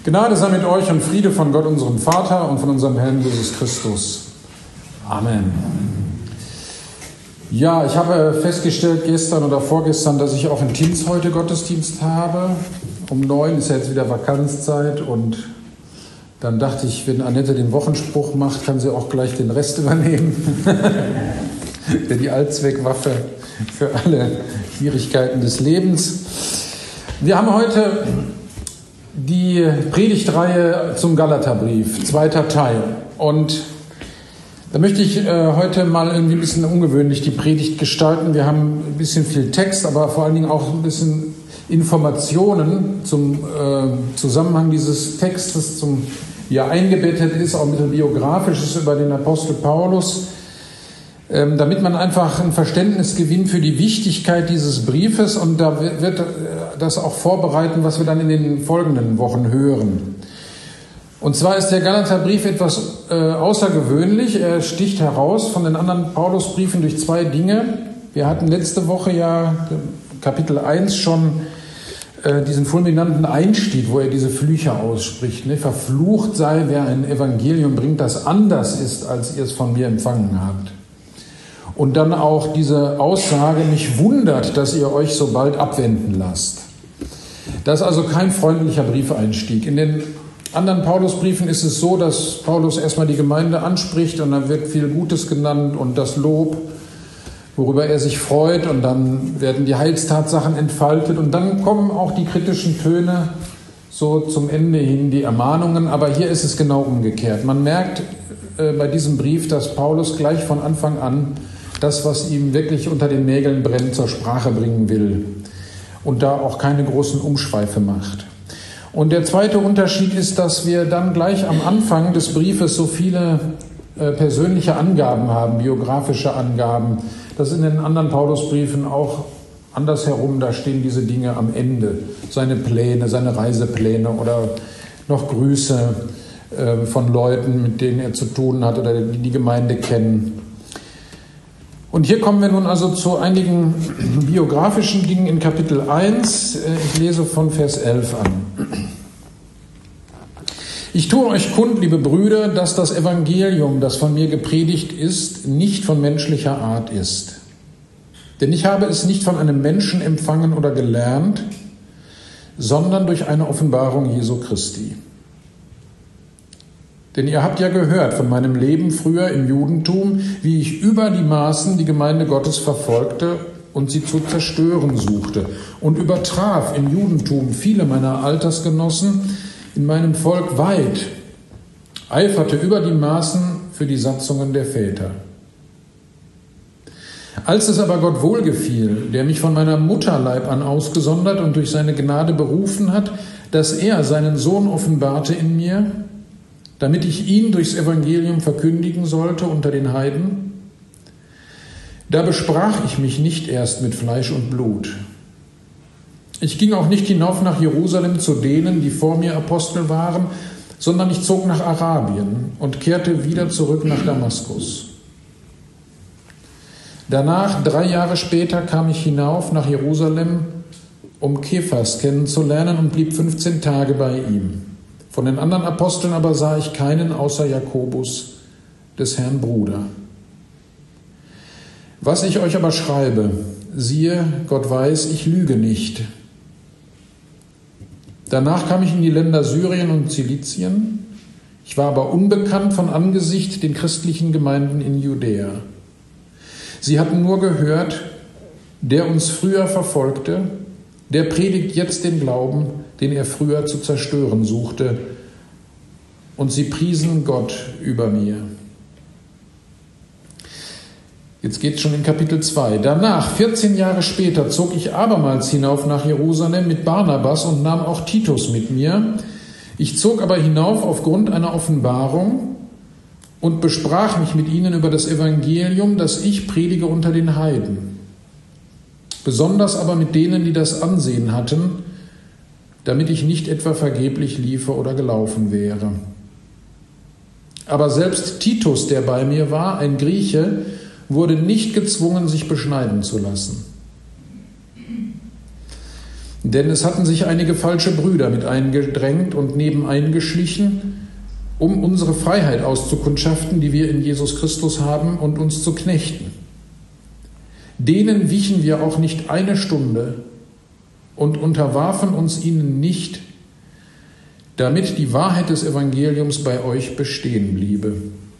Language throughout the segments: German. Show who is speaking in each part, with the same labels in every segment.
Speaker 1: Gnade sei mit euch und Friede von Gott, unserem Vater und von unserem Herrn Jesus Christus. Amen. Ja, ich habe festgestellt gestern oder vorgestern, dass ich auch in Tinz heute Gottesdienst habe. Um 9 ist ja jetzt wieder Vakanzzeit und dann dachte ich, wenn Annette den Wochenspruch macht, kann sie auch gleich den Rest übernehmen. Für die Allzweckwaffe für alle Schwierigkeiten des Lebens. Wir haben heute die Predigtreihe zum Galaterbrief, 2. Teil. Und da möchte ich heute mal irgendwie ein bisschen ungewöhnlich die Predigt gestalten. Wir haben ein bisschen viel Text, aber vor allen Dingen auch ein bisschen Informationen zum Zusammenhang dieses Textes, wie er eingebettet ist, auch ein bisschen biografisch ist über den Apostel Paulus, damit man einfach ein Verständnis gewinnt für die Wichtigkeit dieses Briefes, und da wird das auch vorbereiten, was wir dann in den folgenden Wochen hören. Und zwar ist der Galaterbrief etwas außergewöhnlich. Er sticht heraus von den anderen Paulusbriefen durch zwei Dinge. Wir hatten letzte Woche ja Kapitel 1 schon diesen fulminanten Einstieg, wo er diese Flüche ausspricht. Ne? Verflucht sei, wer ein Evangelium bringt, das anders ist, als ihr es von mir empfangen habt. Und dann auch diese Aussage, mich wundert, dass ihr euch so bald abwenden lasst. Das ist also kein freundlicher Briefeinstieg. In den anderen Paulusbriefen ist es so, dass Paulus erstmal die Gemeinde anspricht und dann wird viel Gutes genannt und das Lob, worüber er sich freut, und dann werden die Heilstatsachen entfaltet und dann kommen auch die kritischen Töne so zum Ende hin, die Ermahnungen. Aber hier ist es genau umgekehrt. Man merkt bei diesem Brief, dass Paulus gleich von Anfang an das, was ihm wirklich unter den Nägeln brennt, zur Sprache bringen will und da auch keine großen Umschweife macht. Und der zweite Unterschied ist, dass wir dann gleich am Anfang des Briefes so viele persönliche Angaben haben, biografische Angaben. Das ist in den anderen Paulusbriefen auch andersherum, da stehen diese Dinge am Ende. Seine Pläne, seine Reisepläne oder noch Grüße von Leuten, mit denen er zu tun hat oder die die Gemeinde kennen. Und hier kommen wir nun also zu einigen biografischen Dingen in Kapitel 1. Ich lese von Vers 11 an. Ich tue euch kund, liebe Brüder, dass das Evangelium, das von mir gepredigt ist, nicht von menschlicher Art ist. Denn ich habe es nicht von einem Menschen empfangen oder gelernt, sondern durch eine Offenbarung Jesu Christi. Denn ihr habt ja gehört von meinem Leben früher im Judentum, wie ich über die Maßen die Gemeinde Gottes verfolgte und sie zu zerstören suchte und übertraf im Judentum viele meiner Altersgenossen in meinem Volk weit, eiferte über die Maßen für die Satzungen der Väter. Als es aber Gott wohlgefiel, der mich von meiner Mutterleib an ausgesondert und durch seine Gnade berufen hat, dass er seinen Sohn offenbarte in mir, damit ich ihn durchs Evangelium verkündigen sollte unter den Heiden, da besprach ich mich nicht erst mit Fleisch und Blut. Ich ging auch nicht hinauf nach Jerusalem zu denen, die vor mir Apostel waren, sondern ich zog nach Arabien und kehrte wieder zurück nach Damaskus. Danach, 3 Jahre später, kam ich hinauf nach Jerusalem, um Kephas kennenzulernen, und blieb 15 Tage bei ihm. Von den anderen Aposteln aber sah ich keinen außer Jakobus, des Herrn Bruder. Was ich euch aber schreibe, siehe, Gott weiß, ich lüge nicht. Danach kam ich in die Länder Syrien und Zilizien. Ich war aber unbekannt von Angesicht den christlichen Gemeinden in Judäa. Sie hatten nur gehört, der uns früher verfolgte, der predigt jetzt den Glauben, den er früher zu zerstören suchte. Und sie priesen Gott über mir. Jetzt geht es schon in Kapitel 2. Danach, 14 Jahre später, zog ich abermals hinauf nach Jerusalem mit Barnabas und nahm auch Titus mit mir. Ich zog aber hinauf aufgrund einer Offenbarung und besprach mich mit ihnen über das Evangelium, das ich predige unter den Heiden. Besonders aber mit denen, die das Ansehen hatten, damit ich nicht etwa vergeblich liefe oder gelaufen wäre. Aber selbst Titus, der bei mir war, ein Grieche, wurde nicht gezwungen, sich beschneiden zu lassen. Denn es hatten sich einige falsche Brüder mit eingedrängt und nebeneingeschlichen, um unsere Freiheit auszukundschaften, die wir in Jesus Christus haben, und uns zu knechten. Denen wichen wir auch nicht eine Stunde und unterwarfen uns ihnen nicht, damit die Wahrheit des Evangeliums bei euch bestehen bliebe.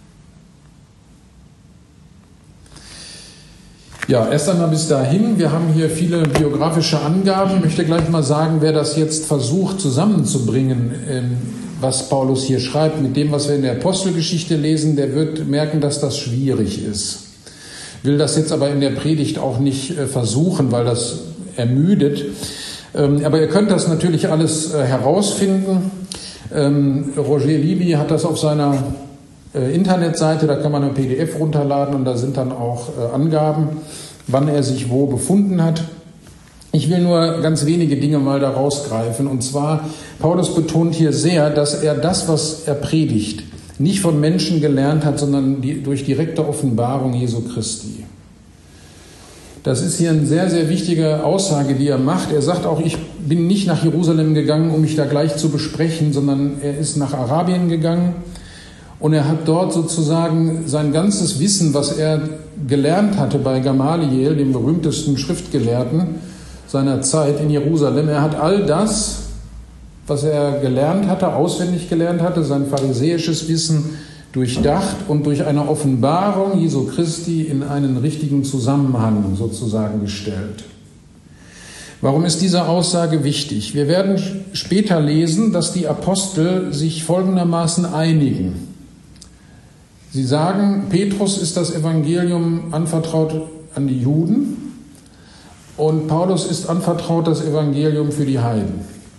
Speaker 1: Ja, erst einmal bis dahin. Wir haben hier viele biografische Angaben. Ich möchte gleich mal sagen, wer das jetzt versucht zusammenzubringen, was Paulus hier schreibt, mit dem, was wir in der Apostelgeschichte lesen, der wird merken, dass das schwierig ist. Ich will das jetzt aber in der Predigt auch nicht versuchen, weil das ermüdet. Aber ihr könnt das natürlich alles herausfinden. Roger Libby hat das auf seiner Internetseite, da kann man ein PDF runterladen und da sind dann auch Angaben, wann er sich wo befunden hat. Ich will nur ganz wenige Dinge mal da rausgreifen. Und zwar, Paulus betont hier sehr, dass er das, was er predigt, nicht von Menschen gelernt hat, sondern durch direkte Offenbarung Jesu Christi. Das ist hier eine sehr, sehr wichtige Aussage, die er macht. Er sagt auch, ich bin nicht nach Jerusalem gegangen, um mich da gleich zu besprechen, sondern er ist nach Arabien gegangen. Und er hat dort sozusagen sein ganzes Wissen, was er gelernt hatte bei Gamaliel, dem berühmtesten Schriftgelehrten seiner Zeit in Jerusalem, er hat all das, was er gelernt hatte, auswendig gelernt hatte, sein pharisäisches Wissen durchdacht und durch eine Offenbarung Jesu Christi in einen richtigen Zusammenhang sozusagen gestellt. Warum ist diese Aussage wichtig? Wir werden später lesen, dass die Apostel sich folgendermaßen einigen. Sie sagen, Petrus ist das Evangelium anvertraut an die Juden und Paulus ist anvertraut das Evangelium für die Heiden.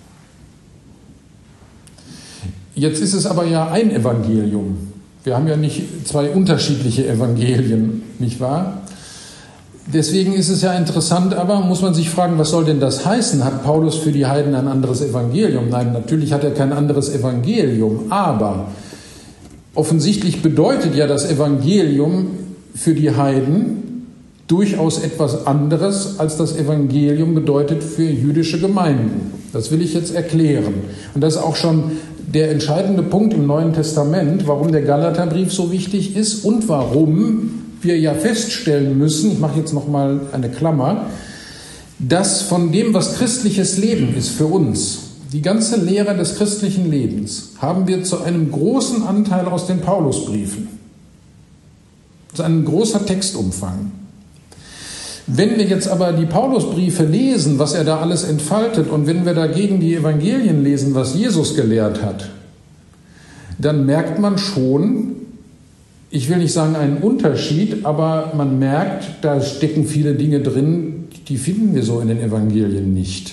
Speaker 1: Jetzt ist es aber ja ein Evangelium. Wir haben ja nicht zwei unterschiedliche Evangelien, nicht wahr? Deswegen ist es ja interessant, aber muss man sich fragen, was soll denn das heißen? Hat Paulus für die Heiden ein anderes Evangelium? Nein, natürlich hat er kein anderes Evangelium, aber offensichtlich bedeutet ja das Evangelium für die Heiden durchaus etwas anderes, als das Evangelium bedeutet für jüdische Gemeinden. Das will ich jetzt erklären. Und das ist auch schon der entscheidende Punkt im Neuen Testament, warum der Galaterbrief so wichtig ist und warum wir ja feststellen müssen, ich mache jetzt nochmal eine Klammer, dass von dem, was christliches Leben ist für uns, die ganze Lehre des christlichen Lebens, haben wir zu einem großen Anteil aus den Paulusbriefen. Das ist ein großer Textumfang. Wenn wir jetzt aber die Paulusbriefe lesen, was er da alles entfaltet, und wenn wir dagegen die Evangelien lesen, was Jesus gelehrt hat, dann merkt man schon, ich will nicht sagen einen Unterschied, aber man merkt, da stecken viele Dinge drin, die finden wir so in den Evangelien nicht.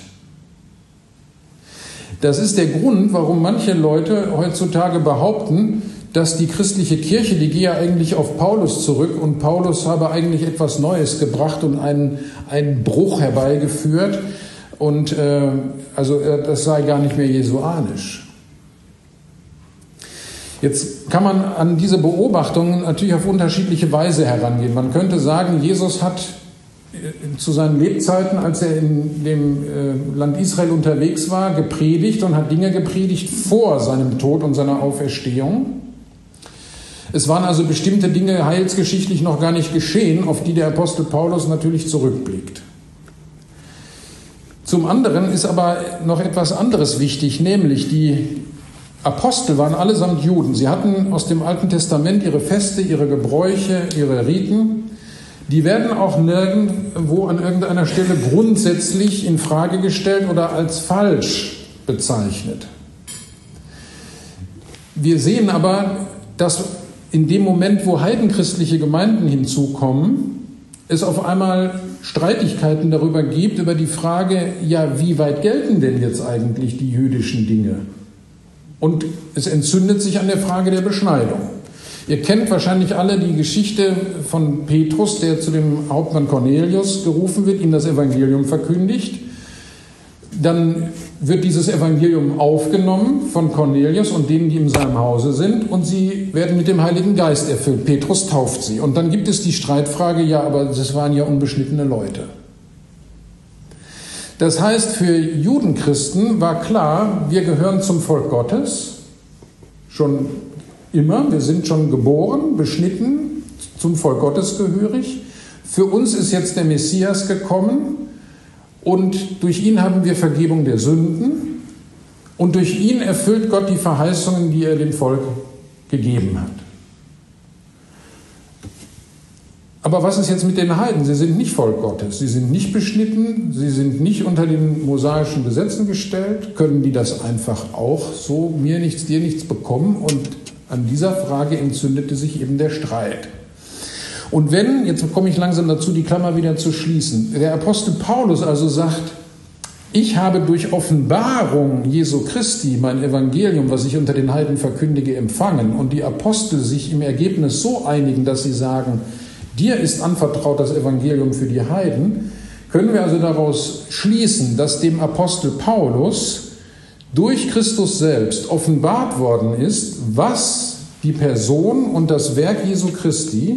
Speaker 1: Das ist der Grund, warum manche Leute heutzutage behaupten, dass die christliche Kirche, die gehe ja eigentlich auf Paulus zurück und Paulus habe eigentlich etwas Neues gebracht und einen Bruch herbeigeführt und das sei gar nicht mehr jesuanisch. Jetzt kann man an diese Beobachtungen natürlich auf unterschiedliche Weise herangehen. Man könnte sagen, Jesus hat zu seinen Lebzeiten, als er in dem Land Israel unterwegs war, gepredigt und hat Dinge gepredigt vor seinem Tod und seiner Auferstehung. Es waren also bestimmte Dinge heilsgeschichtlich noch gar nicht geschehen, auf die der Apostel Paulus natürlich zurückblickt. Zum anderen ist aber noch etwas anderes wichtig, nämlich die Apostel waren allesamt Juden. Sie hatten aus dem Alten Testament ihre Feste, ihre Gebräuche, ihre Riten. Die werden auch nirgendwo an irgendeiner Stelle grundsätzlich in Frage gestellt oder als falsch bezeichnet. Wir sehen aber, dass in dem Moment, wo heidenchristliche Gemeinden hinzukommen, es auf einmal Streitigkeiten darüber gibt, über die Frage, ja, wie weit gelten denn jetzt eigentlich die jüdischen Dinge? Und es entzündet sich an der Frage der Beschneidung. Ihr kennt wahrscheinlich alle die Geschichte von Petrus, der zu dem Hauptmann Cornelius gerufen wird, ihm das Evangelium verkündigt. Dann wird dieses Evangelium aufgenommen von Cornelius und denen, die in seinem Hause sind, und sie werden mit dem Heiligen Geist erfüllt. Petrus tauft sie. Und dann gibt es die Streitfrage, ja, aber das waren ja unbeschnittene Leute. Das heißt, für Judenchristen war klar, wir gehören zum Volk Gottes, schon immer, wir sind schon geboren, beschnitten, zum Volk Gottes gehörig. Für uns ist jetzt der Messias gekommen und durch ihn haben wir Vergebung der Sünden und durch ihn erfüllt Gott die Verheißungen, die er dem Volk gegeben hat. Aber was ist jetzt mit den Heiden? Sie sind nicht Volk Gottes, sie sind nicht beschnitten, sie sind nicht unter den mosaischen Gesetzen gestellt. Können die das einfach auch so, mir nichts, dir nichts bekommen? Und an dieser Frage entzündete sich eben der Streit. Und wenn, jetzt komme ich langsam dazu, die Klammer wieder zu schließen, der Apostel Paulus also sagt, ich habe durch Offenbarung Jesu Christi mein Evangelium, was ich unter den Heiden verkündige, empfangen, und die Apostel sich im Ergebnis so einigen, dass sie sagen, dir ist anvertraut das Evangelium für die Heiden, können wir also daraus schließen, dass dem Apostel Paulus durch Christus selbst offenbart worden ist, was die Person und das Werk Jesu Christi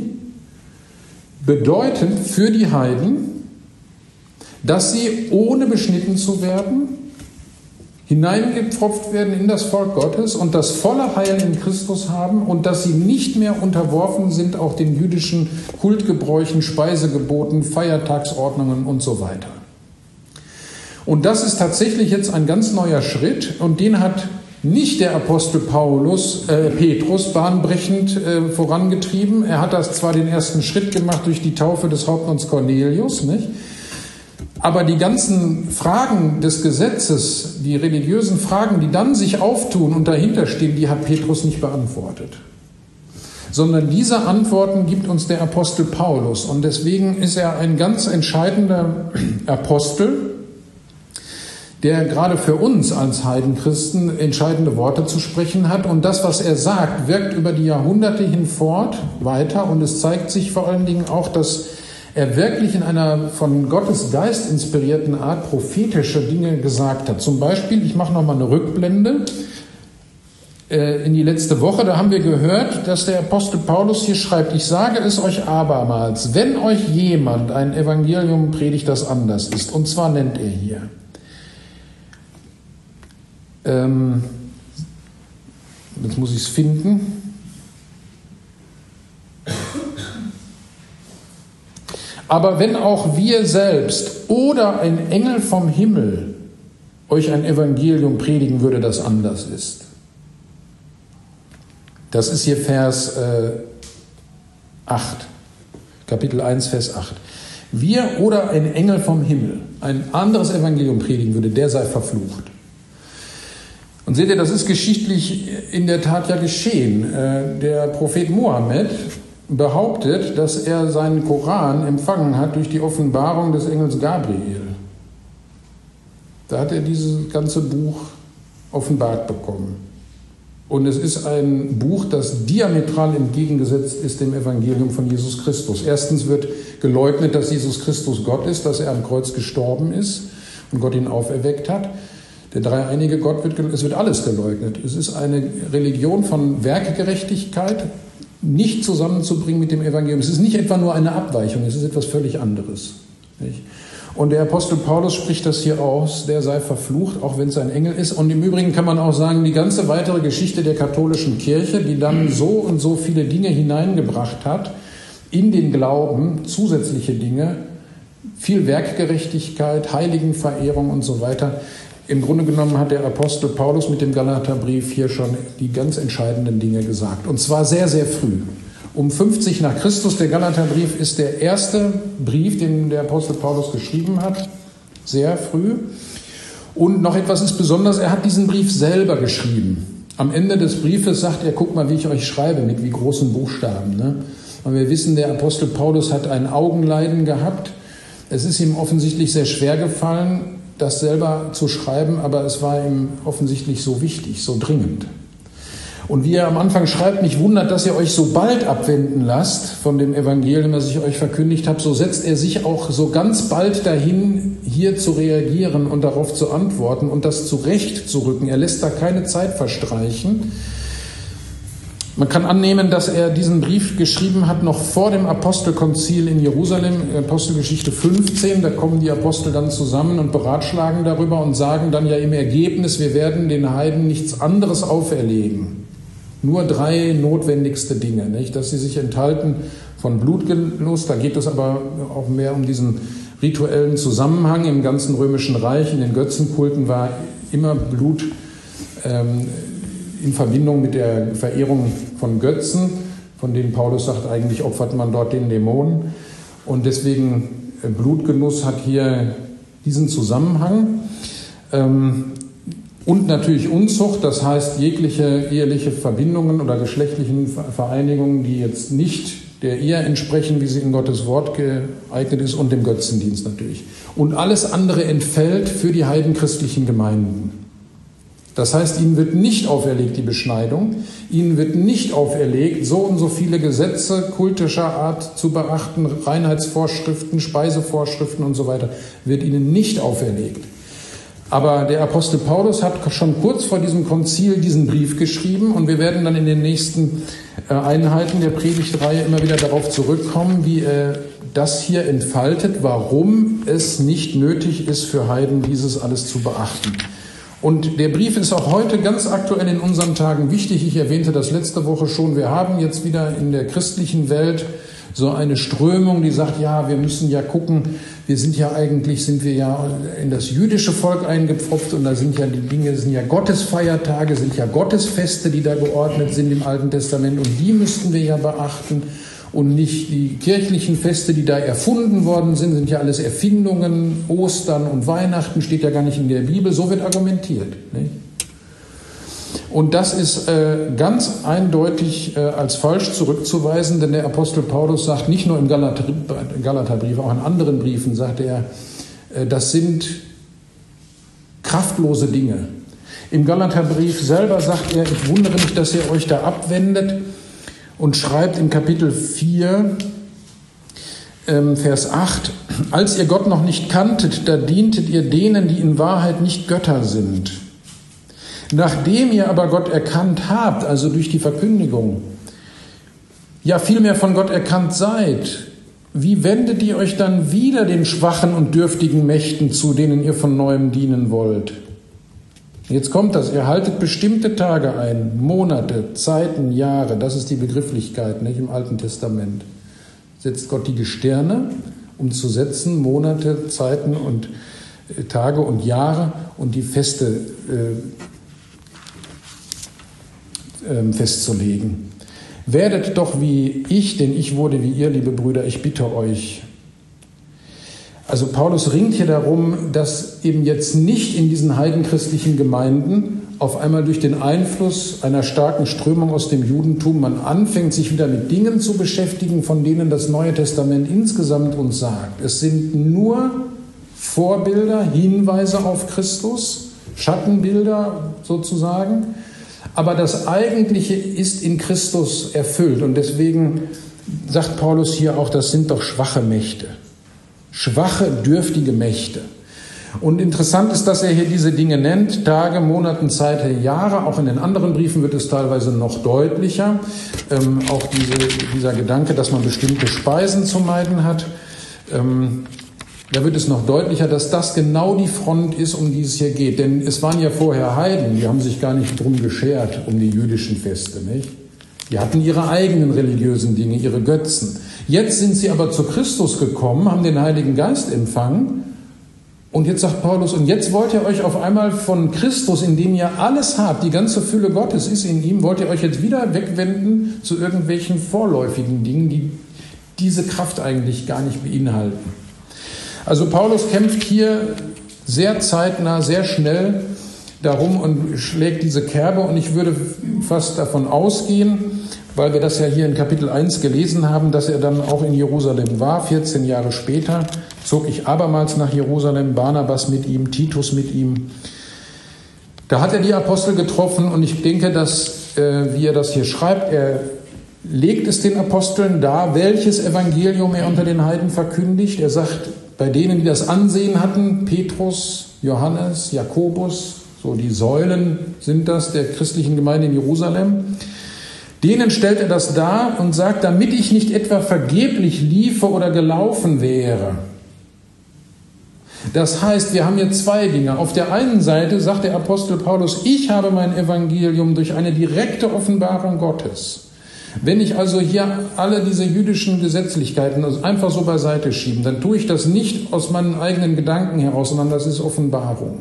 Speaker 1: bedeuten für die Heiden, dass sie ohne beschnitten zu werden, hineingepfropft werden in das Volk Gottes und das volle Heil in Christus haben und dass sie nicht mehr unterworfen sind auch den jüdischen Kultgebräuchen, Speisegeboten, Feiertagsordnungen und so weiter. Und das ist tatsächlich jetzt ein ganz neuer Schritt und den hat nicht der Apostel Petrus bahnbrechend vorangetrieben. Er hat das zwar den ersten Schritt gemacht durch die Taufe des Hauptmanns Cornelius, nicht? Aber die ganzen Fragen des Gesetzes, die religiösen Fragen, die dann sich auftun und dahinter stehen, die hat Petrus nicht beantwortet. Sondern diese Antworten gibt uns der Apostel Paulus. Und deswegen ist er ein ganz entscheidender Apostel, der gerade für uns als Heidenchristen entscheidende Worte zu sprechen hat. Und das, was er sagt, wirkt über die Jahrhunderte hinfort weiter. Und es zeigt sich vor allen Dingen auch, dass er wirklich in einer von Gottes Geist inspirierten Art prophetische Dinge gesagt hat. Zum Beispiel, ich mache nochmal eine Rückblende in die letzte Woche, da haben wir gehört, dass der Apostel Paulus hier schreibt, ich sage es euch abermals, wenn euch jemand ein Evangelium predigt, das anders ist, und zwar nennt er hier, jetzt muss ich es finden, aber wenn auch wir selbst oder ein Engel vom Himmel euch ein Evangelium predigen würde, das anders ist. Das ist hier Vers 8, Kapitel 1, Vers 8. Wir oder ein Engel vom Himmel ein anderes Evangelium predigen würde, der sei verflucht. Und seht ihr, das ist geschichtlich in der Tat ja geschehen. Der Prophet Mohammed behauptet, dass er seinen Koran empfangen hat durch die Offenbarung des Engels Gabriel. Da hat er dieses ganze Buch offenbart bekommen. Und es ist ein Buch, das diametral entgegengesetzt ist dem Evangelium von Jesus Christus. Erstens wird geleugnet, dass Jesus Christus Gott ist, dass er am Kreuz gestorben ist und Gott ihn auferweckt hat. Der dreieinige Gott es wird alles geleugnet. Es ist eine Religion von Werkgerechtigkeit, nicht zusammenzubringen mit dem Evangelium. Es ist nicht etwa nur eine Abweichung, es ist etwas völlig anderes. Nicht? Und der Apostel Paulus spricht das hier aus, der sei verflucht, auch wenn es ein Engel ist. Und im Übrigen kann man auch sagen, die ganze weitere Geschichte der katholischen Kirche, die dann so und so viele Dinge hineingebracht hat, in den Glauben, zusätzliche Dinge, viel Werkgerechtigkeit, Heiligenverehrung und so weiter. Im Grunde genommen hat der Apostel Paulus mit dem Galaterbrief hier schon die ganz entscheidenden Dinge gesagt. Und zwar sehr, sehr früh. Um 50 nach Christus, der Galaterbrief ist der erste Brief, den der Apostel Paulus geschrieben hat. Sehr früh. Und noch etwas ist besonders, er hat diesen Brief selber geschrieben. Am Ende des Briefes sagt er, guck mal, wie ich euch schreibe, mit wie großen Buchstaben. Ne? Und wir wissen, der Apostel Paulus hat ein Augenleiden gehabt. Es ist ihm offensichtlich sehr schwer gefallen, das selber zu schreiben, aber es war ihm offensichtlich so wichtig, so dringend. Und wie er am Anfang schreibt, mich wundert, dass ihr euch so bald abwenden lasst von dem Evangelium, das ich euch verkündigt habe, so setzt er sich auch so ganz bald dahin, hier zu reagieren und darauf zu antworten und das zurechtzurücken. Er lässt da keine Zeit verstreichen. Man kann annehmen, dass er diesen Brief geschrieben hat noch vor dem Apostelkonzil in Jerusalem, Apostelgeschichte 15. Da kommen die Apostel dann zusammen und beratschlagen darüber und sagen dann ja im Ergebnis, wir werden den Heiden nichts anderes auferlegen. Nur 3 notwendigste Dinge, nicht? Dass sie sich enthalten von Blutgenuss, da geht es aber auch mehr um diesen rituellen Zusammenhang. Im ganzen Römischen Reich, in den Götzenkulten war immer Blut in Verbindung mit der Verehrung von Götzen, von denen Paulus sagt, eigentlich opfert man dort den Dämonen. Und deswegen Blutgenuss hat hier diesen Zusammenhang. Und natürlich Unzucht, das heißt jegliche eheliche Verbindungen oder geschlechtlichen Vereinigungen, die jetzt nicht der Ehe entsprechen, wie sie in Gottes Wort geeignet ist, und dem Götzendienst natürlich. Und alles andere entfällt für die heidenchristlichen Gemeinden. Das heißt, ihnen wird nicht auferlegt die Beschneidung, ihnen wird nicht auferlegt, so und so viele Gesetze kultischer Art zu beachten, Reinheitsvorschriften, Speisevorschriften und so weiter, wird ihnen nicht auferlegt. Aber der Apostel Paulus hat schon kurz vor diesem Konzil diesen Brief geschrieben und wir werden dann in den nächsten Einheiten der Predigtreihe immer wieder darauf zurückkommen, wie er das hier entfaltet, warum es nicht nötig ist für Heiden, dieses alles zu beachten. Und der Brief ist auch heute ganz aktuell in unseren Tagen wichtig. Ich erwähnte das letzte Woche schon. Wir haben jetzt wieder in der christlichen Welt so eine Strömung, die sagt, ja, wir müssen ja gucken, sind wir ja in das jüdische Volk eingepfropft und da sind ja die Dinge, sind ja Gottesfeiertage, sind ja Gottesfeste, die da geordnet sind im Alten Testament und die müssten wir ja beachten. Und nicht die kirchlichen Feste, die da erfunden worden sind ja alles Erfindungen. Ostern und Weihnachten steht ja gar nicht in der Bibel. So wird argumentiert. Nicht? Und das ist ganz eindeutig als falsch zurückzuweisen, denn der Apostel Paulus sagt, nicht nur im Galaterbrief, auch in anderen Briefen sagt er, das sind kraftlose Dinge. Im Galaterbrief selber sagt er, ich wundere mich, dass ihr euch da abwendet, und schreibt in Kapitel 4, Vers 8, als ihr Gott noch nicht kanntet, da dientet ihr denen, die in Wahrheit nicht Götter sind. Nachdem ihr aber Gott erkannt habt, also durch die Verkündigung, ja vielmehr von Gott erkannt seid, wie wendet ihr euch dann wieder den schwachen und dürftigen Mächten zu, denen ihr von Neuem dienen wollt? Jetzt kommt das, ihr haltet bestimmte Tage ein, Monate, Zeiten, Jahre, das ist die Begrifflichkeit, nicht, im Alten Testament. Setzt Gott die Gestirne, um zu setzen, Monate, Zeiten und Tage und Jahre und die Feste festzulegen. Werdet doch wie ich, denn ich wurde wie ihr, liebe Brüder, ich bitte euch. Also Paulus ringt hier darum, dass eben jetzt nicht in diesen heidenchristlichen Gemeinden auf einmal durch den Einfluss einer starken Strömung aus dem Judentum man anfängt, sich wieder mit Dingen zu beschäftigen, von denen das Neue Testament insgesamt uns sagt. Es sind nur Vorbilder, Hinweise auf Christus, Schattenbilder sozusagen, aber das Eigentliche ist in Christus erfüllt und deswegen sagt Paulus hier auch, das sind doch schwache Mächte. Schwache, dürftige Mächte. Und interessant ist, dass er hier diese Dinge nennt, Tage, Monate, Zeiten, Jahre. Auch in den anderen Briefen wird es teilweise noch deutlicher. Auch dieser Gedanke, dass man bestimmte Speisen zu meiden hat. Da wird es noch deutlicher, dass das genau die Front ist, um die es hier geht. Denn es waren ja vorher Heiden, die haben sich gar nicht drum geschert, um die jüdischen Feste, nicht? Die hatten ihre eigenen religiösen Dinge, ihre Götzen. Jetzt sind sie aber zu Christus gekommen, haben den Heiligen Geist empfangen. Und jetzt sagt Paulus, und jetzt wollt ihr euch auf einmal von Christus, in dem ihr alles habt, die ganze Fülle Gottes ist in ihm, wollt ihr euch jetzt wieder wegwenden zu irgendwelchen vorläufigen Dingen, die diese Kraft eigentlich gar nicht beinhalten. Also Paulus kämpft hier sehr zeitnah, sehr schnell darum und schlägt diese Kerbe. Und ich würde fast davon ausgehen, weil wir das ja hier in Kapitel 1 gelesen haben, dass er dann auch in Jerusalem war. 14 Jahre später zog ich abermals nach Jerusalem, Barnabas mit ihm, Titus mit ihm. Da hat er die Apostel getroffen und ich denke, dass, wie er das hier schreibt, er legt es den Aposteln dar, welches Evangelium er unter den Heiden verkündigt. Er sagt, bei denen, die das Ansehen hatten, Petrus, Johannes, Jakobus, so die Säulen sind das der christlichen Gemeinde in Jerusalem, Denen stellt er das dar und sagt, damit ich nicht etwa vergeblich liefe oder gelaufen wäre. Das heißt, wir haben hier zwei Dinge. Auf der einen Seite sagt der Apostel Paulus, ich habe mein Evangelium durch eine direkte Offenbarung Gottes. Wenn ich also hier alle diese jüdischen Gesetzlichkeiten einfach so beiseite schiebe, dann tue ich das nicht aus meinen eigenen Gedanken heraus, sondern das ist Offenbarung.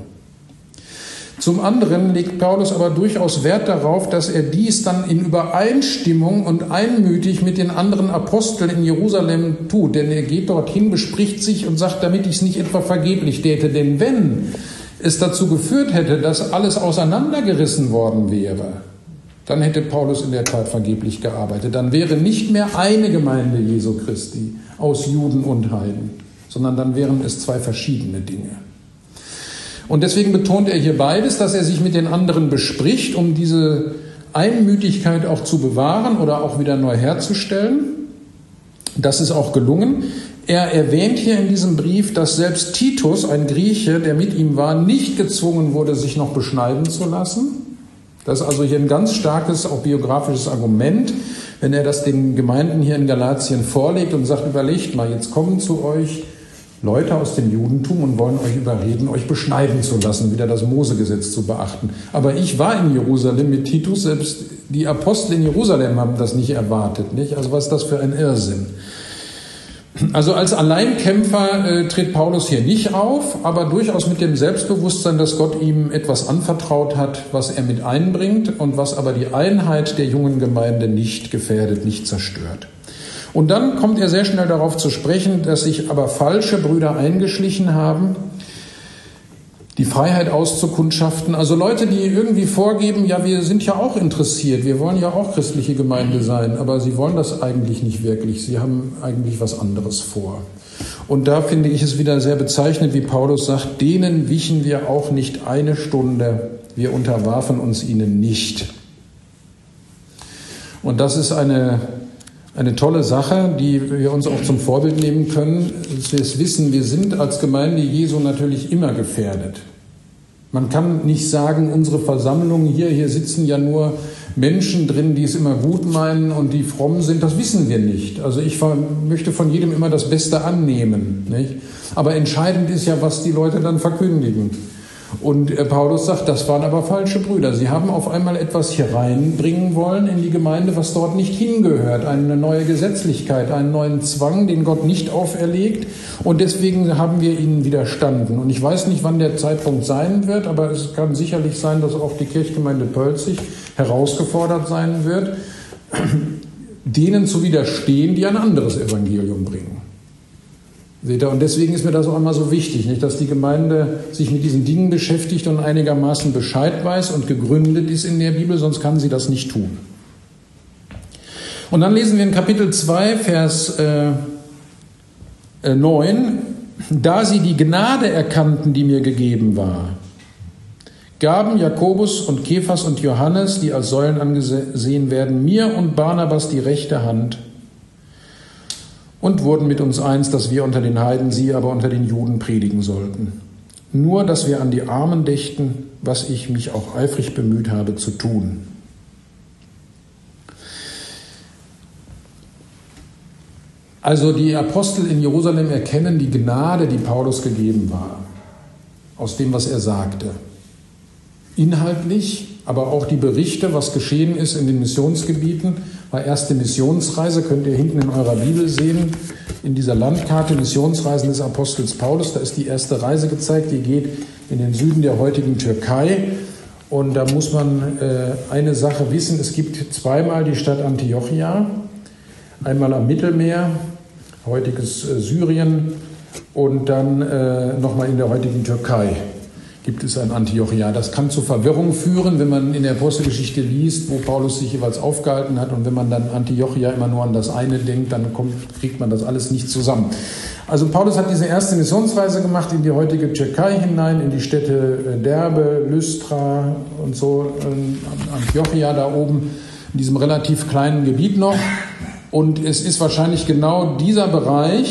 Speaker 1: Zum anderen legt Paulus aber durchaus Wert darauf, dass er dies dann in Übereinstimmung und einmütig mit den anderen Aposteln in Jerusalem tut. Denn er geht dorthin, bespricht sich und sagt, damit ich es nicht etwa vergeblich täte. Denn wenn es dazu geführt hätte, dass alles auseinandergerissen worden wäre, dann hätte Paulus in der Tat vergeblich gearbeitet. Dann wäre nicht mehr eine Gemeinde Jesu Christi aus Juden und Heiden, sondern dann wären es zwei verschiedene Dinge. Und deswegen betont er hier beides, dass er sich mit den anderen bespricht, um diese Einmütigkeit auch zu bewahren oder auch wieder neu herzustellen. Das ist auch gelungen. Er erwähnt hier in diesem Brief, dass selbst Titus, ein Grieche, der mit ihm war, nicht gezwungen wurde, sich noch beschneiden zu lassen. Das ist also hier ein ganz starkes, auch biografisches Argument, wenn er das den Gemeinden hier in Galatien vorlegt und sagt, überlegt mal, jetzt kommen zu euch Leute aus dem Judentum und wollen euch überreden, euch beschneiden zu lassen, wieder das Mosegesetz zu beachten. Aber ich war in Jerusalem mit Titus, selbst die Apostel in Jerusalem haben das nicht erwartet, nicht? Also was ist das für ein Irrsinn? Also als Alleinkämpfer tritt Paulus hier nicht auf, aber durchaus mit dem Selbstbewusstsein, dass Gott ihm etwas anvertraut hat, was er mit einbringt und was aber die Einheit der jungen Gemeinde nicht gefährdet, nicht zerstört. Und dann kommt er sehr schnell darauf zu sprechen, dass sich aber falsche Brüder eingeschlichen haben, die Freiheit auszukundschaften. Also Leute, die irgendwie vorgeben, ja, wir sind ja auch interessiert, wir wollen ja auch christliche Gemeinde sein, aber sie wollen das eigentlich nicht wirklich, sie haben eigentlich was anderes vor. Und da finde ich es wieder sehr bezeichnend, wie Paulus sagt, denen wichen wir auch nicht eine Stunde, wir unterwarfen uns ihnen nicht. Und das ist eine tolle Sache, die wir uns auch zum Vorbild nehmen können. Wir wissen, wir sind als Gemeinde Jesu natürlich immer gefährdet. Man kann nicht sagen, unsere Versammlung hier sitzen ja nur Menschen drin, die es immer gut meinen und die fromm sind. Das wissen wir nicht. Also ich möchte von jedem immer das Beste annehmen, nicht? Aber entscheidend ist ja, was die Leute dann verkündigen. Und Paulus sagt, das waren aber falsche Brüder. Sie haben auf einmal etwas hier reinbringen wollen in die Gemeinde, was dort nicht hingehört. Eine neue Gesetzlichkeit, einen neuen Zwang, den Gott nicht auferlegt. Und deswegen haben wir ihnen widerstanden. Und ich weiß nicht, wann der Zeitpunkt sein wird, aber es kann sicherlich sein, dass auch die Kirchgemeinde Pölzig herausgefordert sein wird, denen zu widerstehen, die ein anderes Evangelium bringen. Seht ihr? Und deswegen ist mir das auch immer so wichtig, nicht, dass die Gemeinde sich mit diesen Dingen beschäftigt und einigermaßen Bescheid weiß und gegründet ist in der Bibel, sonst kann sie das nicht tun. Und dann lesen wir in Kapitel 2, Vers 9, da sie die Gnade erkannten, die mir gegeben war, gaben Jakobus und Kephas und Johannes, die als Säulen angesehen werden, mir und Barnabas die rechte Hand, und wurden mit uns eins, dass wir unter den Heiden, sie aber unter den Juden predigen sollten. Nur, dass wir an die Armen dächten, was ich mich auch eifrig bemüht habe zu tun. Also die Apostel in Jerusalem erkennen die Gnade, die Paulus gegeben war, aus dem, was er sagte. Inhaltlich, aber auch die Berichte, was geschehen ist in den Missionsgebieten, war erste Missionsreise, könnt ihr hinten in eurer Bibel sehen, in dieser Landkarte Missionsreisen des Apostels Paulus, da ist die erste Reise gezeigt, die geht in den Süden der heutigen Türkei. Und da muss man eine Sache wissen, es gibt zweimal die Stadt Antiochia, einmal am Mittelmeer, heutiges Syrien, und dann nochmal in der heutigen Türkei gibt es ein Antiochia. Das kann zu Verwirrung führen, wenn man in der Apostelgeschichte liest, wo Paulus sich jeweils aufgehalten hat. Und wenn man dann Antiochia immer nur an das eine denkt, dann kriegt man das alles nicht zusammen. Also Paulus hat diese erste Missionsreise gemacht in die heutige Türkei hinein, in die Städte Derbe, Lystra und so, Antiochia da oben, in diesem relativ kleinen Gebiet noch. Und es ist wahrscheinlich genau dieser Bereich,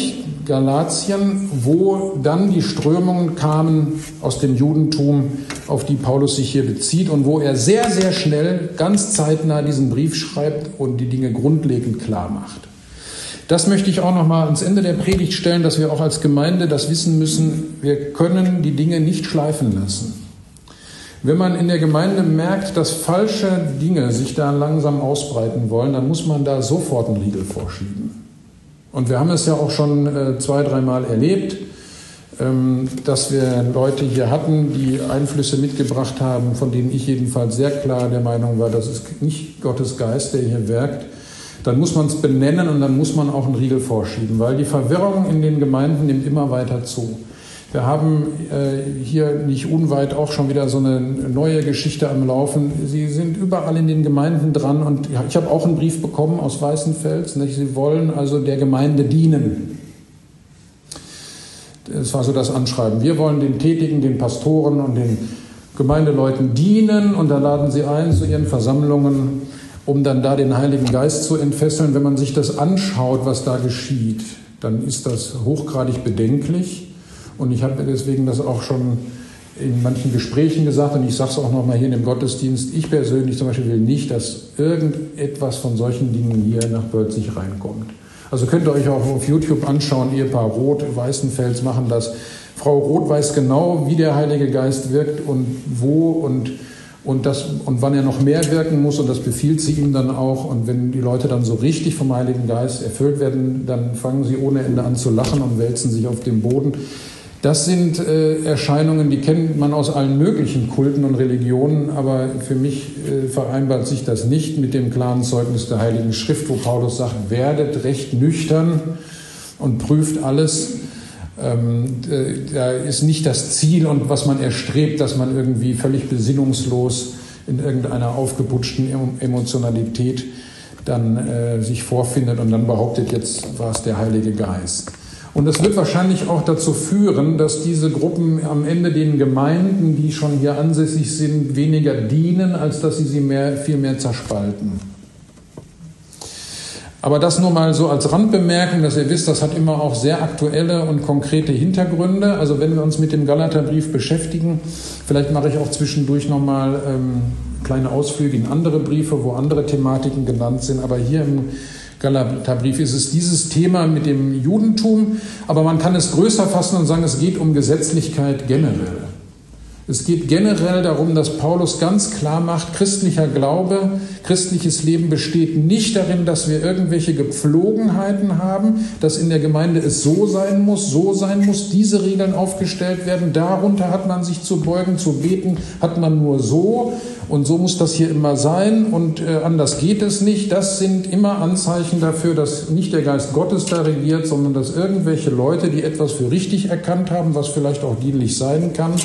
Speaker 1: Galatien, wo dann die Strömungen kamen aus dem Judentum, auf die Paulus sich hier bezieht und wo er sehr, sehr schnell, ganz zeitnah diesen Brief schreibt und die Dinge grundlegend klar macht. Das möchte ich auch noch mal ans Ende der Predigt stellen, dass wir auch als Gemeinde das wissen müssen, wir können die Dinge nicht schleifen lassen. Wenn man in der Gemeinde merkt, dass falsche Dinge sich da langsam ausbreiten wollen, dann muss man da sofort einen Riegel vorschieben. Und wir haben es ja auch schon 2-3 Mal erlebt, dass wir Leute hier hatten, die Einflüsse mitgebracht haben, von denen ich jedenfalls sehr klar der Meinung war, das ist nicht Gottes Geist, der hier wirkt. Dann muss man es benennen und dann muss man auch einen Riegel vorschieben, weil die Verwirrung in den Gemeinden nimmt immer weiter zu. Wir haben hier nicht unweit auch schon wieder so eine neue Geschichte am Laufen. Sie sind überall in den Gemeinden dran und ich habe auch einen Brief bekommen aus Weißenfels. Nicht? Sie wollen also der Gemeinde dienen. Das war so das Anschreiben. Wir wollen den Tätigen, den Pastoren und den Gemeindeleuten dienen und da laden sie ein zu ihren Versammlungen, um dann da den Heiligen Geist zu entfesseln. Wenn man sich das anschaut, was da geschieht, dann ist das hochgradig bedenklich. Und ich habe deswegen das auch schon in manchen Gesprächen gesagt und ich sage es auch noch mal hier in dem Gottesdienst. Ich persönlich zum Beispiel will nicht, dass irgendetwas von solchen Dingen hier nach Bölzig reinkommt. Also könnt ihr euch auch auf YouTube anschauen, Ehepaar Roth, Weißenfels machen das. Frau Roth weiß genau, wie der Heilige Geist wirkt und wo und wann er noch mehr wirken muss und das befiehlt sie ihm dann auch. Und wenn die Leute dann so richtig vom Heiligen Geist erfüllt werden, dann fangen sie ohne Ende an zu lachen und wälzen sich auf den Boden. Das sind Erscheinungen, die kennt man aus allen möglichen Kulten und Religionen, aber für mich vereinbart sich das nicht mit dem klaren Zeugnis der Heiligen Schrift, wo Paulus sagt, werdet recht nüchtern und prüft alles. Da ist nicht das Ziel und was man erstrebt, dass man irgendwie völlig besinnungslos in irgendeiner aufgeputschten Emotionalität dann sich vorfindet und dann behauptet, jetzt war es der Heilige Geist. Und das wird wahrscheinlich auch dazu führen, dass diese Gruppen am Ende den Gemeinden, die schon hier ansässig sind, weniger dienen, als dass sie viel mehr zerspalten. Aber das nur mal so als Randbemerkung, dass ihr wisst, das hat immer auch sehr aktuelle und konkrete Hintergründe. Also wenn wir uns mit dem Galaterbrief beschäftigen, vielleicht mache ich auch zwischendurch nochmal kleine Ausflüge in andere Briefe, wo andere Thematiken genannt sind. Aber hier im Galaterbrief ist es dieses Thema mit dem Judentum, aber man kann es größer fassen und sagen, es geht um Gesetzlichkeit generell. Es geht generell darum, dass Paulus ganz klar macht, christlicher Glaube, christliches Leben besteht nicht darin, dass wir irgendwelche Gepflogenheiten haben, dass in der Gemeinde es so sein muss, diese Regeln aufgestellt werden, darunter hat man sich zu beugen, zu beten, hat man nur so und so muss das hier immer sein und anders geht es nicht. Das sind immer Anzeichen dafür, dass nicht der Geist Gottes da regiert, sondern dass irgendwelche Leute, die etwas für richtig erkannt haben, was vielleicht auch dienlich sein kann,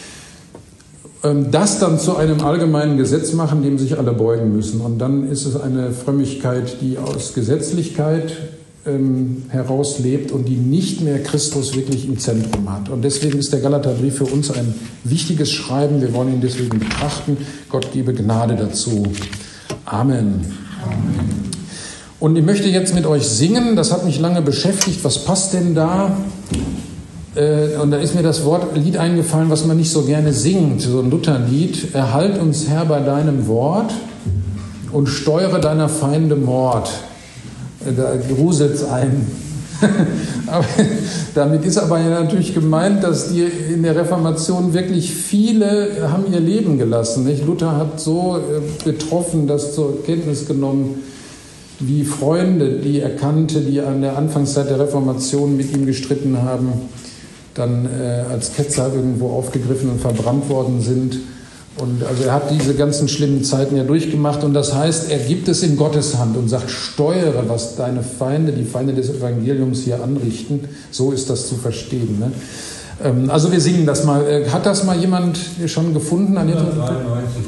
Speaker 1: das dann zu einem allgemeinen Gesetz machen, dem sich alle beugen müssen. Und dann ist es eine Frömmigkeit, die aus Gesetzlichkeit herauslebt und die nicht mehr Christus wirklich im Zentrum hat. Und deswegen ist der Galaterbrief für uns ein wichtiges Schreiben. Wir wollen ihn deswegen betrachten. Gott gebe Gnade dazu. Amen. Amen. Und ich möchte jetzt mit euch singen. Das hat mich lange beschäftigt. Was passt denn da? Und da ist mir das Lied eingefallen, was man nicht so gerne singt, so ein Lutherlied. Erhalt uns, Herr, bei deinem Wort und steuere deiner Feinde Mord. Da gruselt's ein. Aber damit ist aber ja natürlich gemeint, dass die in der Reformation wirklich viele haben ihr Leben gelassen. Nicht? Luther hat so betroffen, das zur Kenntnis genommen, wie Freunde, die er kannte, die an der Anfangszeit der Reformation mit ihm gestritten haben, dann als Ketzer irgendwo aufgegriffen und verbrannt worden sind. Und also er hat diese ganzen schlimmen Zeiten ja durchgemacht. Und das heißt, er gibt es in Gottes Hand und sagt, steuere, was deine Feinde, die Feinde des Evangeliums hier anrichten. So ist das zu verstehen. Ne? Also wir singen das mal. Hat das mal jemand schon gefunden? 193.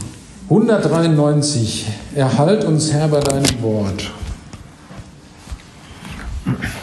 Speaker 1: 193. Erhalt uns, Herr, bei deinem Wort.